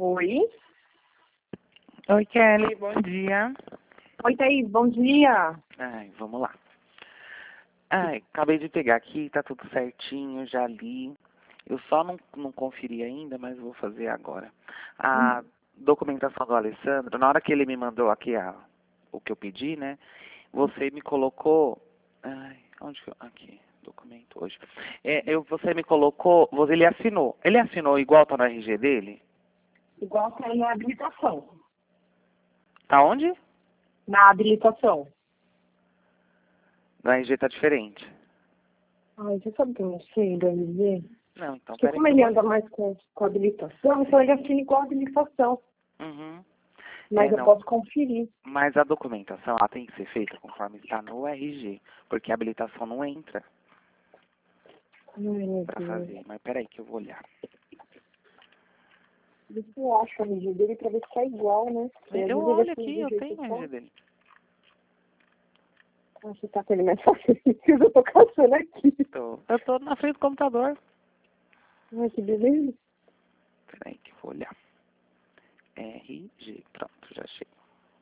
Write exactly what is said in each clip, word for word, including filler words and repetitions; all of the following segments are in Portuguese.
Oi. Oi, Kelly, bom dia. Oi, Thaís, bom dia. Ai, vamos lá. Ai, acabei de pegar aqui, tá tudo certinho, já li. Eu só não, não conferi ainda, mas vou fazer agora. A documentação do Alessandro, na hora que ele me mandou aqui a, o que eu pedi, né? Você me colocou... Ai, onde que eu... Aqui, documento hoje. É, eu, você me colocou... você- Ele assinou. Ele assinou igual tá no R G dele? Igual tá aí na habilitação. Tá onde? Na habilitação. No R G tá diferente. Ai, você sabe que eu não sei do R G? Não, então Porque peraí como que eu ele vou... anda mais com, com habilitação, então ele assina igual a habilitação. Uhum. Mas É, eu não. posso conferir. Mas a documentação ela tem que ser feita conforme está no R G, porque a habilitação não entra Ai, meu para Deus. fazer. Mas peraí que eu vou olhar. Deixa eu achar o R G dele pra ver se tá igual, né? Porque às Eu vezes ele olho assina aqui, do eu jeito tenho o R G só. dele. Ah, você tá com ele mais fácil que eu tô caçando aqui. Tô, eu tô na frente do computador. Ai, que beleza. Peraí que eu vou olhar. R G, pronto, já achei.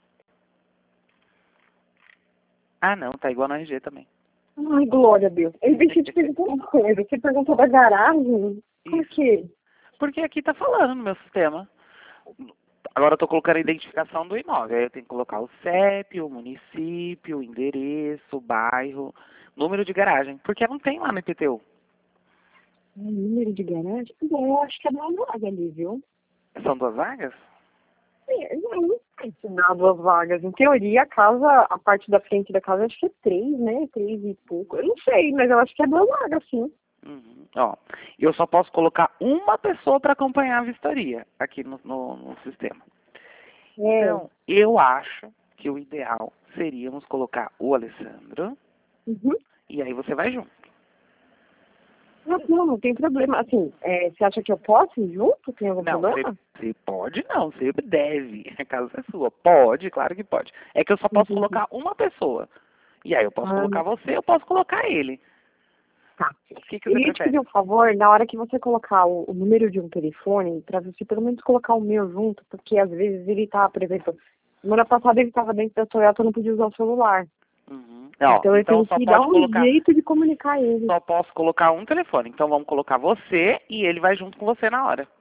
Ah não, tá igual no R G também. Ai, glória a Deus. Eu deixei de perguntar uma coisa. Você perguntou da garagem? Por Isso. quê? Porque aqui tá falando no meu sistema. Agora eu tô colocando a identificação do imóvel. Aí eu tenho que colocar o C E P, o município, o endereço, o bairro, número de garagem. Porque não tem lá no I P T U. Ai, número de garagem? Bom, eu acho que é uma vaga ali, viu? São duas vagas? É, não, não sei se dá duas vagas. Em teoria, a casa, a parte da frente da casa, acho que é três, né? Três e pouco. Eu não sei, mas eu acho que é duas vagas, sim. Uhum. Ó, eu só posso colocar uma pessoa para acompanhar a vistoria aqui no, no, no sistema. É. Então, eu acho que o ideal seríamos colocar o Alessandro Uhum. e aí você vai junto. Mas não, não tem problema. Assim, é, você acha que eu posso ir junto? Tem algum Não, você, problema? você pode não, você deve. A casa é sua. Pode, claro que pode. É que eu só posso Entendi. colocar uma pessoa. E aí eu posso Ah, colocar você, eu posso colocar ele. tá. O que, que Eu você ia te pedir prefere? um favor, na hora que você colocar o, o número de um telefone, para você pelo menos colocar o meu junto, porque às vezes ele tá, por exemplo, semana passada ele estava dentro da Toyota, eu não podia usar o celular. Uhum. Ó, Então eu então tenho só que dar pode um colocar jeito de comunicar ele. Só posso colocar um telefone. Então vamos colocar você e ele vai junto com você na hora.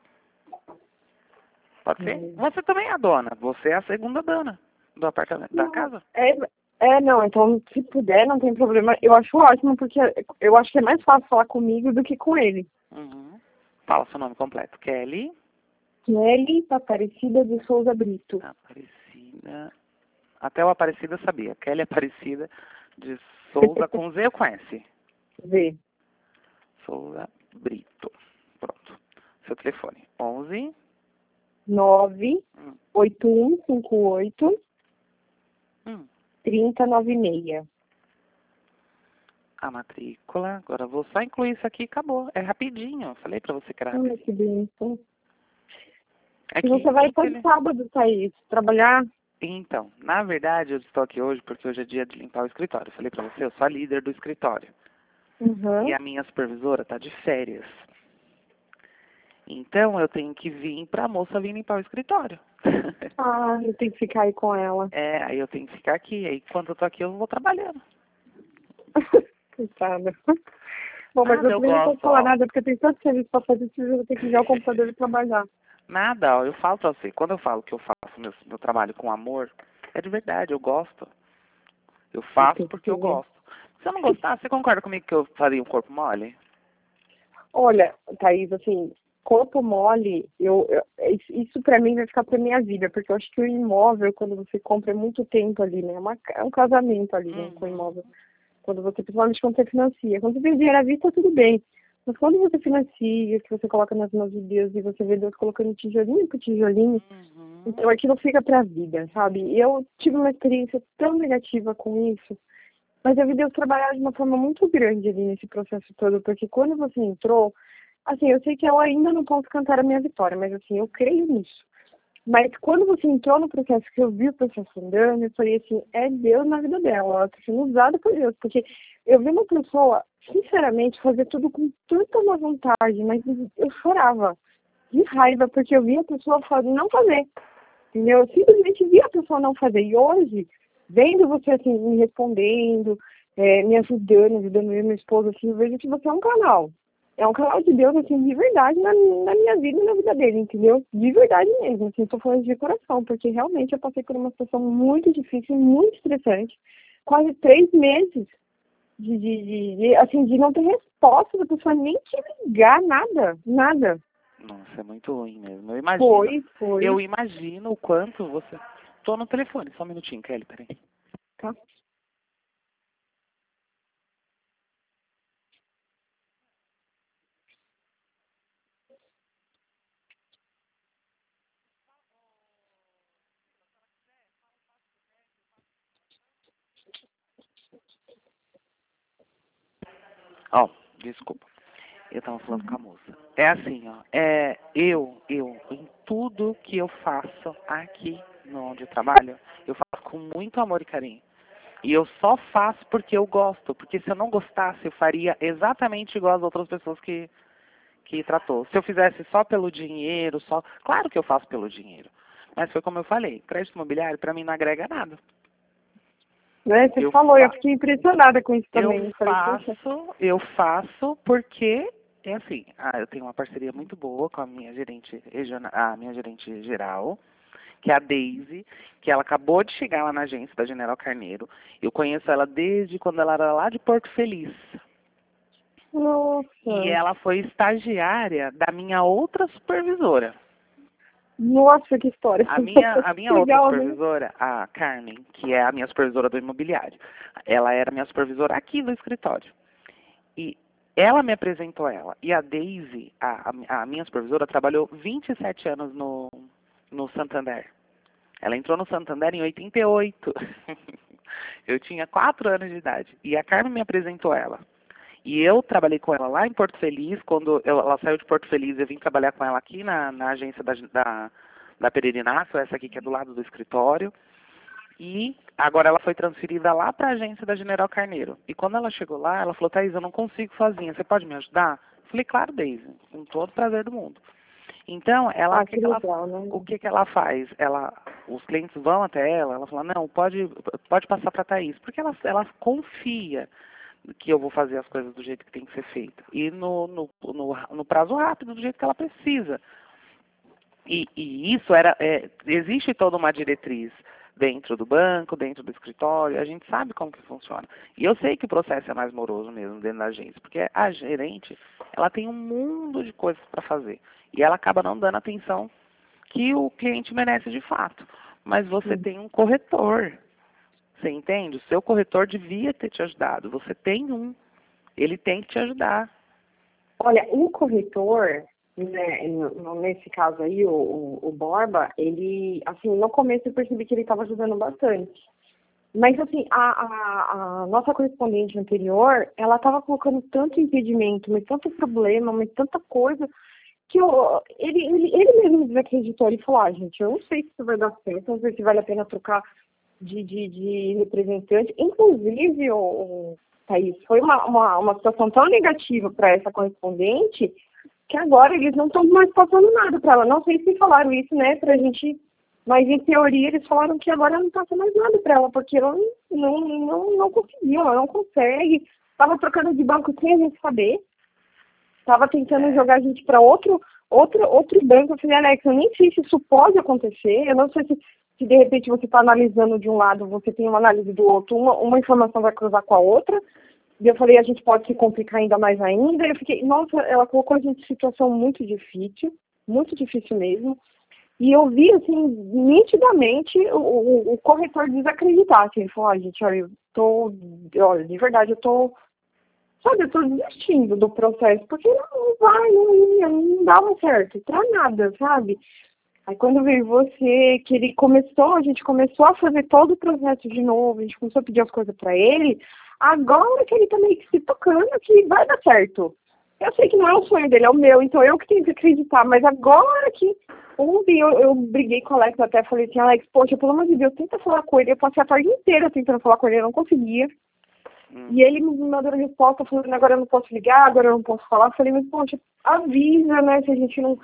Pode ser? Hum. Você também é a dona. Você é a segunda dona do apartamento, da Não, casa. é, é, não, então se puder, não tem problema. Eu acho ótimo, porque eu acho que é mais fácil falar comigo do que com ele. Uhum. Fala seu nome completo. Kelly Kelly Aparecida de Souza Brito. Aparecida. Até o Aparecida sabia. Kelly Aparecida de Souza com Z ou com S? Vê. Souza Brito. Pronto. Seu telefone. onze. nove Hum. oito um cinco oito Hum. três zero nove seis. A matrícula. Agora eu vou só incluir isso aqui e acabou. É rapidinho. Falei pra você que era Ai, rapidinho. que bênção. É E que, você vai todo infeliz- sábado, Thaís, trabalhar? Então, na verdade, eu estou aqui hoje porque hoje é dia de limpar o escritório. Eu falei pra você, eu sou a líder do escritório. E Uhum. a minha supervisora tá de férias. Então, eu tenho que vir pra moça vir limpar o escritório. Ah, eu tenho que ficar aí com ela. É, aí eu tenho que ficar aqui. Aí, quando eu tô aqui, eu vou trabalhando. Coitada. Bom, mas Nada, eu eu também não posso gosto, falar ó. nada, porque tem tanto serviço pra fazer que eu vou ter que ligar o computador e trabalhar. Nada, ó. Eu falo pra você. Quando eu falo que eu faço meu, meu trabalho com amor, é de verdade, eu gosto. Eu Eu faço tenho porque que eu ver. gosto. Se eu não gostar, você concorda comigo que eu faria um corpo mole? Olha, Thaís, assim, corpo mole, eu, eu- isso isso pra mim vai ficar pra minha vida, porque eu acho que o imóvel, quando você compra, é muito tempo ali, né? É, uma, é um casamento ali, né, com o Uhum. imóvel. Quando você, principalmente quando você financia. Quando você tem dinheiro à vista, tudo bem. Mas quando você financia, que você coloca nas mãos de Deus e você vê Deus colocando tijolinho por tijolinho, Uhum. então aquilo fica pra vida, sabe? E eu tive uma experiência tão negativa com isso, mas eu vi Deus trabalhar de uma forma muito grande ali nesse processo todo, porque quando você entrou, assim, eu sei que eu ainda não posso cantar a minha vitória, mas assim, eu creio nisso. Mas quando você entrou no processo, que eu vi o processo andando, eu falei assim, é Deus na vida dela, ela está sendo usada por Deus. Porque eu vi uma pessoa, sinceramente, fazer tudo com tanta má vontade, mas eu chorava. de raiva, porque eu vi a pessoa fazer, não fazer. Entendeu? Eu simplesmente vi a pessoa não fazer. E hoje, vendo você assim, me respondendo, é, me ajudando, ajudando eu e minha esposa, assim, eu vejo que você é um canal. É um canal de Deus, assim, de verdade na, na minha vida e na vida dele, entendeu? De verdade mesmo, assim, tô falando de coração, porque realmente eu passei por uma situação muito difícil, muito estressante. Quase três meses de, de, de, de, assim, de não ter resposta da pessoa nem te ligar, nada, nada. Nossa, é muito ruim mesmo. Eu imagino. Foi, foi, Eu imagino o quanto você. Tô no telefone, só um minutinho, Kelly, peraí. tá? Ó, desculpa. Eu tava falando com a moça. É assim, ó. É, eu, eu, em tudo que eu faço aqui no onde eu trabalho, eu faço com muito amor e carinho. E eu só faço porque eu gosto. Porque se eu não gostasse, eu faria exatamente igual as outras pessoas que, que tratou. Se eu fizesse só pelo dinheiro, só. Claro que eu faço pelo dinheiro. Mas foi como eu falei, crédito imobiliário para mim não agrega nada. Né? Você Eu, falou, eu fa fiquei impressionada com isso eu também. Eu falei, poxa, faço, eu faço porque é assim, ah, eu tenho uma parceria muito boa com a minha gerente regional, a minha gerente geral, que é a Daisy, que ela acabou de chegar lá na agência da General Carneiro. Eu conheço ela desde quando ela era lá de Porto Feliz. E nossa, ela foi estagiária da minha outra supervisora. nossa, que história. A minha, a minha outra Legal, né? supervisora, a Carmen, que é a minha supervisora do imobiliário, ela era minha supervisora aqui no escritório. E ela me apresentou ela. E a Daisy, a, a, a minha supervisora, trabalhou vinte e sete anos no, no Santander. Ela entrou no Santander em oitenta e oito. Eu tinha quatro anos de idade. E a Carmen me apresentou ela. E eu trabalhei com ela lá em Porto Feliz. Quando eu, ela saiu de Porto Feliz, eu vim trabalhar com ela aqui na, na agência da, da, da Peregrinaço, essa aqui que é do lado do escritório. E agora ela foi transferida lá para a agência da General Carneiro. E quando ela chegou lá, ela falou, Thaís, eu não consigo sozinha, você pode me ajudar? Eu falei, claro, Daisy, com todo o prazer do mundo. Então, ela, Ah, o que, que que ela, legal, né? o que, que ela faz? Ela, os clientes vão até ela, ela fala, não, pode, pode passar para a Thaís, porque ela, ela confia que eu vou fazer as coisas do jeito que tem que ser feito. E no, no, no, no prazo rápido, do jeito que ela precisa. E, e isso era, é, existe toda uma diretriz dentro do banco, dentro do escritório, a gente sabe como que funciona. E eu sei que o processo é mais moroso mesmo dentro da agência, porque a gerente, ela tem um mundo de coisas para fazer. E ela acaba não dando atenção que o cliente merece de fato. Mas você Sim. tem um corretor, você entende? O seu corretor devia ter te ajudado. Você tem um, ele tem que te ajudar. Olha, o corretor, né, no- nesse caso aí, o, o, o Borba, ele, assim, no começo eu percebi que ele estava ajudando bastante. Mas, assim, a, a, a nossa correspondente anterior, ela estava colocando tanto impedimento, mas tanto problema, mas tanta coisa, que eu, ele, ele, ele mesmo desacreditou. Ele falou, ah, gente, eu não sei se isso vai dar certo, não sei se vale a pena trocar de, de, de representante. Inclusive, o, o Thaís, foi uma, uma, uma situação tão negativa para essa correspondente que agora eles não estão mais passando nada para ela. Não sei se falaram isso, né, para a gente, mas em teoria eles falaram que agora não passa mais nada para ela, porque ela não, não, não, não conseguiu, ela não consegue. Estava trocando de banco sem a gente saber. Estava tentando É, jogar a gente para outro, outro, outro banco. Eu falei, Alex, eu nem sei se isso pode acontecer. Eu não sei se, se de repente você está analisando de um lado, você tem uma análise do outro, uma, uma informação vai cruzar com a outra. E eu falei, a gente pode se complicar ainda mais ainda. Eu fiquei, nossa, ela colocou a gente em situação muito difícil, muito difícil mesmo. E eu vi, assim, nitidamente o, o, o corretor desacreditar. Assim, ele falou, ah, gente, olha, eu tô, olha, de verdade, eu tô, sabe, eu tô desistindo do processo, porque não vai, não ia, não dava certo, pra nada, sabe? Aí quando veio você, que ele começou, a gente começou a fazer todo o processo de novo, a gente começou a pedir as coisas pra ele, agora que ele tá meio que se tocando que vai dar certo. Eu sei que não é o sonho dele, é o meu, então eu que tenho que acreditar, mas agora que ontem eu, eu briguei com o Alex, até falei assim, Alex, poxa, pelo amor de Deus, tenta falar com ele, eu passei a tarde inteira tentando falar com ele, eu não conseguia. hum, E ele me mandou a resposta falando, agora eu não posso ligar, agora eu não posso falar. Eu falei, mas poxa, avisa, né, se a gente não,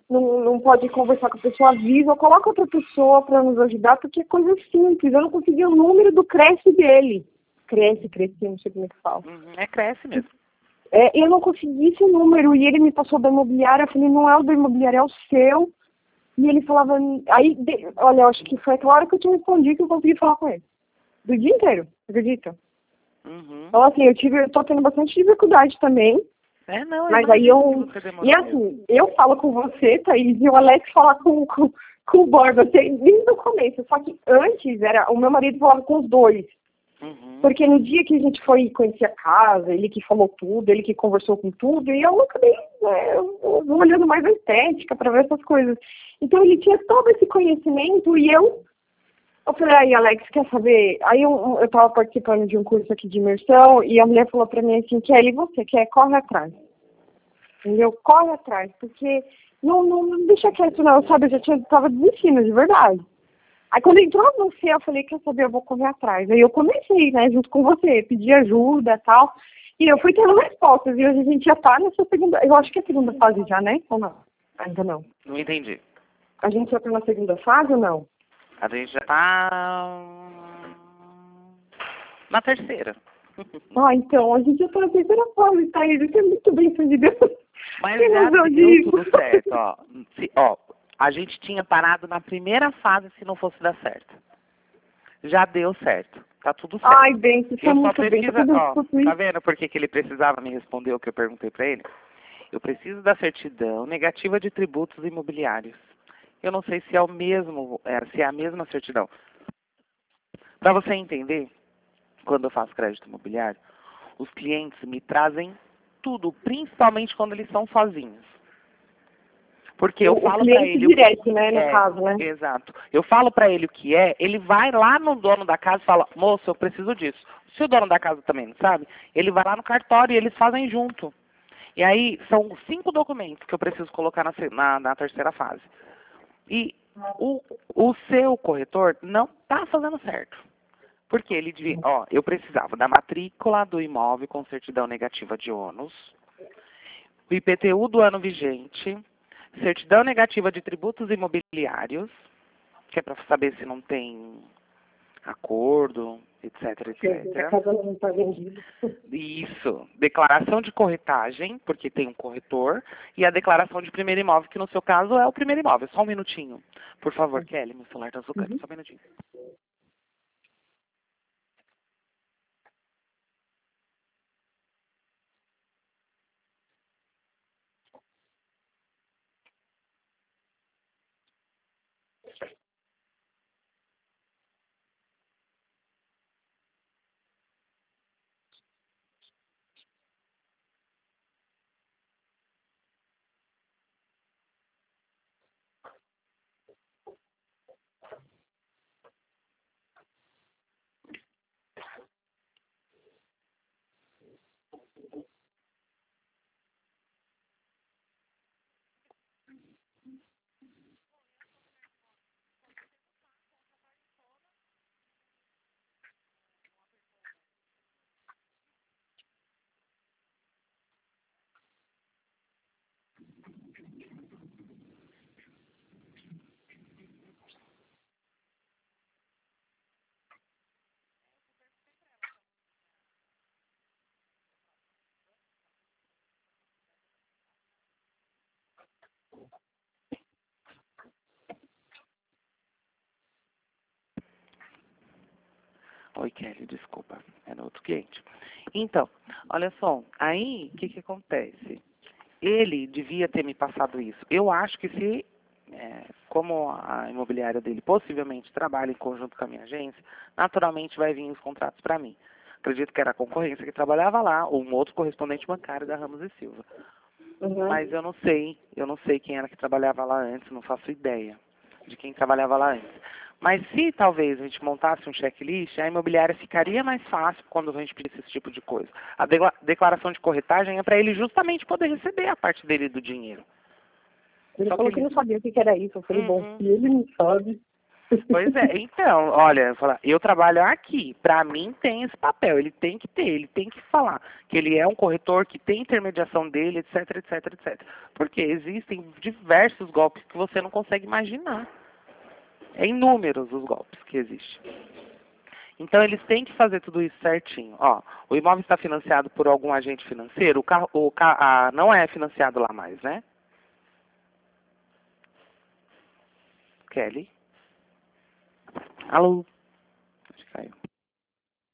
não, não pode conversar com a pessoa, avisa, ou coloca outra pessoa para nos ajudar, porque é coisa simples. Eu não consegui o número do Cresce dele. Cresce, Cresce, não sei como é que fala. Uhum, é Cresce mesmo. É, eu não consegui esse número, e ele me passou da imobiliária, eu falei, não é o da imobiliária, é o seu. E ele falava, aí, de, olha, eu acho que foi aquela hora que eu te respondi que eu consegui falar com ele. Do dia inteiro, acredita? Uhum. Então, assim, eu tive, eu tô tendo bastante dificuldade também. É, não, Mas aí eu. E assim, eu falo com você, Thaís, e o Alex fala com, com, com o Borba, desde o começo. Só que antes, era, o meu marido falava com os dois. Uhum. Porque no dia que a gente foi conhecer a casa, ele que falou tudo, ele que conversou com tudo, e eu acabei né, eu, eu vou olhando mais a estética para ver essas coisas. Então ele tinha todo esse conhecimento e eu. Eu falei, aí, Alex, quer saber? Aí eu, eu tava participando de um curso aqui de imersão e a mulher falou pra mim assim, Kelly, você quer? Corre atrás. Entendeu? Corre atrás, porque não, não, não deixa quieto não, sabe? Eu já tinha, tava desistindo, de verdade. Aí quando entrou você, eu falei, quer saber, eu vou correr atrás. Aí eu comecei, né, junto com você, pedir ajuda e tal. E eu fui tendo respostas, e hoje a gente já tá nessa segunda, eu acho que é a segunda fase já, né? Ou não? Ainda não. Não entendi. A gente já tá na segunda fase ou não? A gente já tá na terceira. Ah, então, a gente já tá na terceira fase, tá? Isso é muito bem Deus. Mas já deu tudo certo, ó. Se, ó. A gente tinha parado na primeira fase se não fosse dar certo. Já deu certo. Tá tudo certo. Ai, bem, isso é eu muito só preciso, bem. Tá, ó, tá vendo por que, que ele precisava me responder o que eu perguntei pra ele? Eu preciso da certidão negativa de tributos imobiliários. Eu não sei se é o mesmo, é, se é a mesma certidão. Para você entender, quando eu faço crédito imobiliário, os clientes me trazem tudo, principalmente quando eles são sozinhos. Porque eu o, falo o para cliente ele direto, o que né, no é, caso, né? exato. Eu falo para ele o que é, ele vai lá no dono da casa e fala, moço, eu preciso disso. Se o dono da casa também não sabe, ele vai lá no cartório e eles fazem junto. E aí são cinco documentos que eu preciso colocar na, na, na terceira fase. E o, o seu corretor não está fazendo certo. Porque ele devia, ó, eu precisava da matrícula do imóvel com certidão negativa de ônus, o I P T U do ano vigente, certidão negativa de tributos imobiliários, que é para saber se não tem acordo, etc, etcétera. A casa não está vendida. Isso. Declaração de corretagem, porque tem um corretor, e a declaração de primeiro imóvel, que no seu caso é o primeiro imóvel. Só um minutinho. Por favor, Kelly, meu celular está tocando. Uhum. Só um minutinho. Oi, Kelly, desculpa. Era outro cliente. Então, olha só. Aí, o que, que acontece? Ele devia ter me passado isso. Eu acho que se, é, como a imobiliária dele possivelmente trabalha em conjunto com a minha agência, naturalmente vai vir os contratos para mim. Acredito que era a concorrência que trabalhava lá, ou um outro correspondente bancário da Ramos e Silva. Uhum. Mas eu não sei, eu não sei quem era que trabalhava lá antes, não faço ideia de quem trabalhava lá antes. Mas se talvez a gente montasse um checklist, a imobiliária ficaria mais fácil quando a gente pedisse esse tipo de coisa. A declaração de corretagem é para ele justamente poder receber a parte dele do dinheiro. Ele Só falou que que ele... não sabia o que era isso. Eu falei, Uhum. bom, se ele não sabe. Pois é, então, olha, falar, eu trabalho aqui, para mim tem esse papel, ele tem que ter, ele tem que falar que ele é um corretor, que tem intermediação dele, etc, etc, etc. Porque existem diversos golpes que você não consegue imaginar. É inúmeros os golpes que existem. Então eles têm que fazer tudo isso certinho. Ó, o imóvel está financiado por algum agente financeiro, o carro, o ca- a, não é financiado lá mais, né? Kelly? Alô? Acho que caiu.